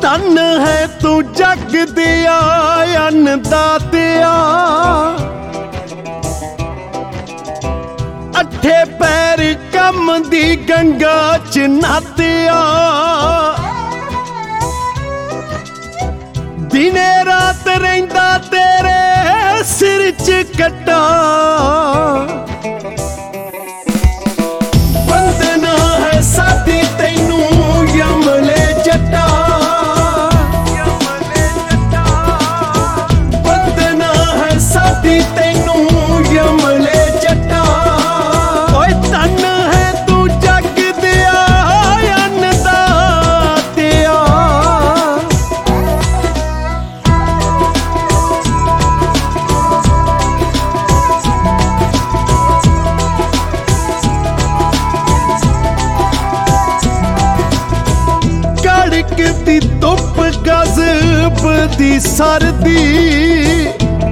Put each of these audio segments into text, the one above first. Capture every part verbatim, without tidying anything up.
ਧਨ ਹੈ ਤੂੰ ਜਗ ਦਿਆ ਅੰਨਦਾਤਿਆ, ਅੱਠੇ ਪੈਰ ਕੰਮ ਦੀ ਗੰਗਾ ਚ ਨਾਤਿਆ। ਦਿਨੇ ਰਾਤ ਰਹਿੰਦਾ ਤੇਰੇ ਸਿਰ ਚ ਕੱਟਾ, ਵੰਦਨਾ ਹੈ ਸਾਡੀ ਤੈਨੂੰ ਯਮਲੇ ਜੱਟਾ, ਵੰਦਨਾ ਹੈ ਸਾਡੀ ਤੈਨੂੰ ਯਮਲੇ ਜੱਟਾ। ਓਏ ਧਨ ਹੈ ਤੂੰ ਜਗ ਦਿਆ ਅੰਨਦਾਤਿਆ। ਦੀ ਧੁੱਪ ਗਜ਼ਬ ਦੀ ਸਰਦੀ,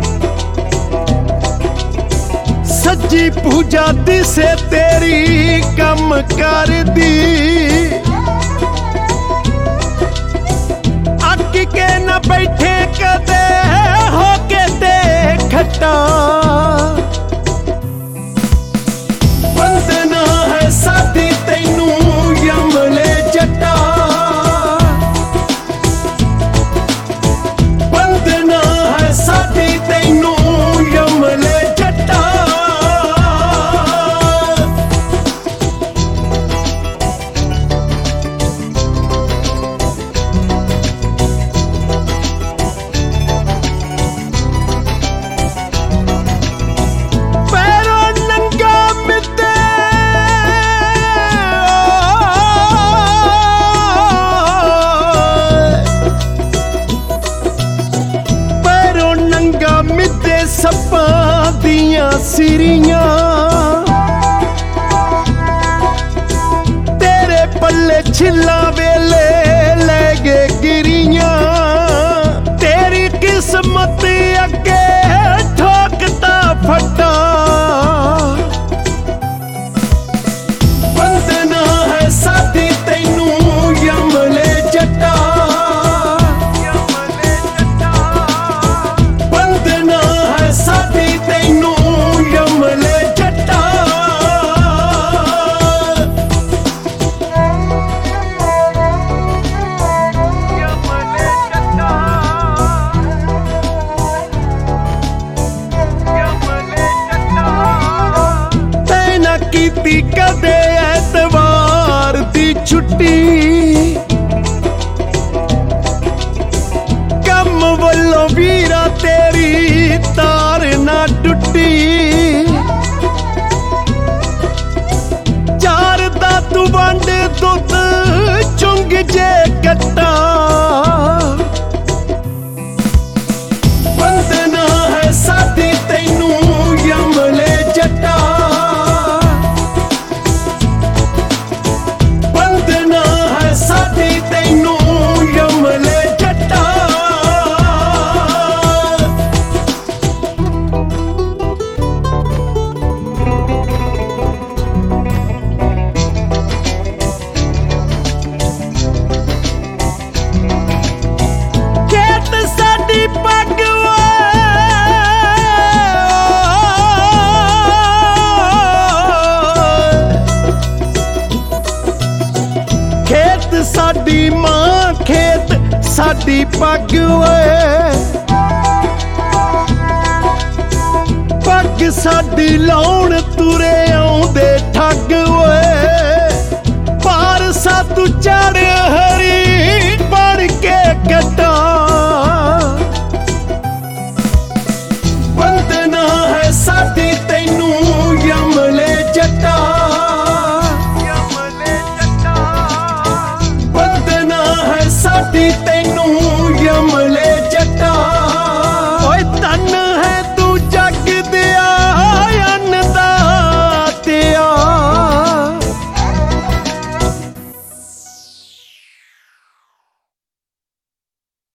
ਸੱਜੀ ਪੂਜਾ ਦਿਸੇ ਤੇਰੀ ਕੰਮ ਕਰਦੀ। ਅੱਕ ਕੇ ਨਾ ਬੈਠੇ ਕਦੇ ਹੋ ਕੇ ਤੇ ਖੱਟਾ, ਵੰਦਨਾ ਹੈ ਸਾਡੀ ਤੈਨੂੰ ਯਮਲੇ ਜੱਟਾ। ਸਾਡੀ ਤੈਨੂੰ ਯਮਲੇ ਜੱਟਾ। ਪੈਰੋਂ ਨੰਗਾ ਮਿੱਤੇ ਮਿੱਤੇ ਸੱਪਾਂ ਦੀਆਂ ਸਿਰੀਆਂ, ਤੇਰੇ ਪੱਲੇ ਛਿੱਲਾਂ ਵੇਲੇ ਲੈ ਗਏ ਗਿਰੀਆਂ। ਤੇਰੀ ਕਿਸਮਤ ਅੱਗੇ ਠੋਕਦਾ ਫੱਟਾ, ਵੰਦਨਾ ਹੈ ਸਾਡੀ ਤੈਨੂੰ ਯਮਲੇ ਜੱਟਾ। ਸਾਡੀ ਤੈਨੂੰ ਯਮਲੇ ਜੱਟਾ। ਯਮਲੇ ਜੱਟਾ, ਯਮਲੇ ਜੱਟਾ। ਤੈਂ ਨਾ ਕੀਤੀ ਕਦੇ ਐਤਵਾਰ ਦੀ ਛੁੱਟੀ, ਕੰਮ ਵੱਲੋਂ ਵੀਰਾ ਤੇਰੀ ਤਾਰ ਨਾ ਟੁੱਟੀ। ਚਾਰ ਦਾ ਤੂੰ ਵੰਡ ਦੁੱਧ ਚੁੰਗ ਜੇ ਕੱਟਾ, ਵੰਦਨਾ ਹੈ ਸਾਡੀ ਤੈਨੂੰ ਯਮਲੇ ਜੱਟਾ। ਵੰਦਨਾ ਹੈ ਸਾਡੀ ਤੈਨੂੰ ਯਮਲੇ ਜੱਟਾ। ਸਾਡੀ ਮਾਂ ਖੇਤ ਸਾਡੀ ਪੱਗ ਓਏ, ਪੱਗ ਸਾਡੀ ਲਾਉਣ ਤੁਰੇ ਆਉਂਦੇ ਠੱਗ ਓਏ। ਪਾਰਸਾ ਤੂੰ ਚੜ ਹਰੀ ਬਣ ਕੇ ਕੱਟਾ, ਵੰਦਨਾ ਹੈ ਸਾਡੀ ਤੈਨੂੰ ਯਮਲੇ ਜੱਟਾ। ਸਾਡੀ ਤੈਨੂੰ